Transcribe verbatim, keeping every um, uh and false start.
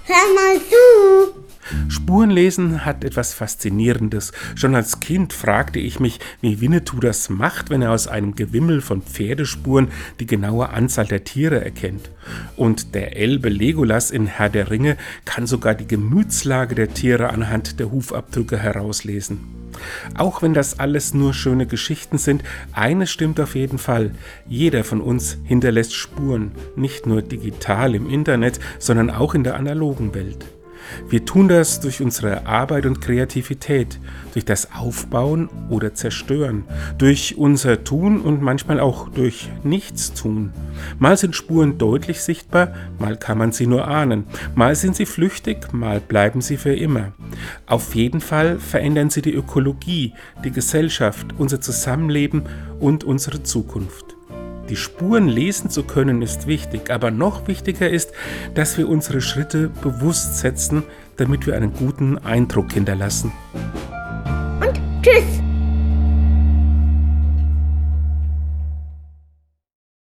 hör mal zu. Spurenlesen hat etwas Faszinierendes. Schon als Kind fragte ich mich, wie Winnetou das macht, wenn er aus einem Gewimmel von Pferdespuren die genaue Anzahl der Tiere erkennt. Und der Elbe Legolas in Herr der Ringe kann sogar die Gemütslage der Tiere anhand der Hufabdrücke herauslesen. Auch wenn das alles nur schöne Geschichten sind, eines stimmt auf jeden Fall: Jeder von uns hinterlässt Spuren, nicht nur digital im Internet, sondern auch in der analogen Welt. Wir tun das durch unsere Arbeit und Kreativität, durch das Aufbauen oder Zerstören, durch unser Tun und manchmal auch durch Nichtstun. Mal sind Spuren deutlich sichtbar, mal kann man sie nur ahnen, mal sind sie flüchtig, mal bleiben sie für immer. Auf jeden Fall verändern sie die Ökologie, die Gesellschaft, unser Zusammenleben und unsere Zukunft. Die Spuren lesen zu können ist wichtig, aber noch wichtiger ist, dass wir unsere Schritte bewusst setzen, damit wir einen guten Eindruck hinterlassen. Und tschüss!